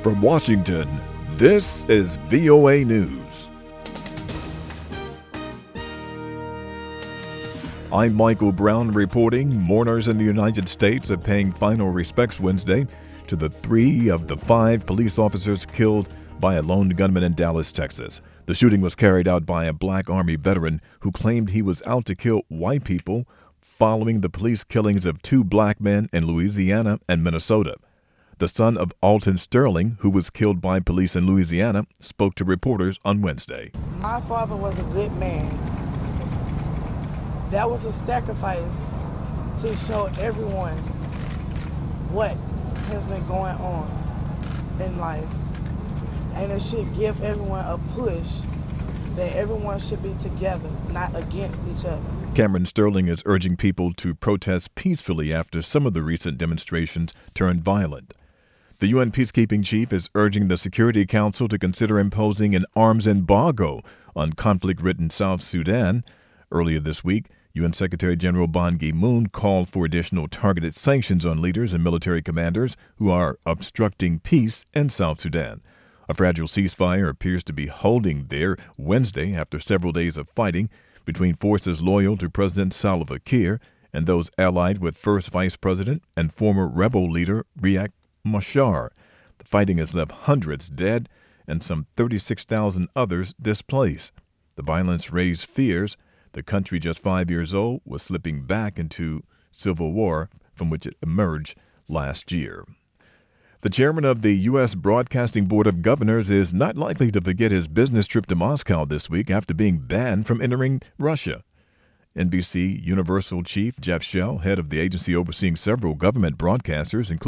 From Washington, this is VOA News. I'm Michael Brown reporting. Mourners in the United States are paying final respects Wednesday to the 3 of the 5 police officers killed by a lone gunman in Dallas, Texas. The shooting was carried out by a Black Army veteran who claimed he was out to kill white people following the police killings of 2 black men in Louisiana and Minnesota. The son of Alton Sterling, who was killed by police in Louisiana, spoke to reporters on Wednesday. My father was a good man. That was a sacrifice to show everyone what has been going on in life. And it should give everyone a push that everyone should be together, not against each other. Cameron Sterling is urging people to protest peacefully after some of the recent demonstrations turned violent. The UN peacekeeping chief is urging the Security Council to consider imposing an arms embargo on conflict-ridden South Sudan. Earlier this week, UN Secretary General Ban Ki-moon called for additional targeted sanctions on leaders and military commanders who are obstructing peace in South Sudan. A fragile ceasefire appears to be holding there Wednesday after several days of fighting between forces loyal to President Salva Kiir and those allied with First Vice President and former rebel leader Riek Machar. The fighting has left hundreds dead and some 36,000 others displaced. The violence raised fears the country just 5 years old was slipping back into civil war from which it emerged last year. The chairman of the U.S. Broadcasting Board of Governors is not likely to forget his business trip to Moscow this week after being banned from entering Russia. NBC Universal Chief Jeff Shell, head of the agency overseeing several government broadcasters, including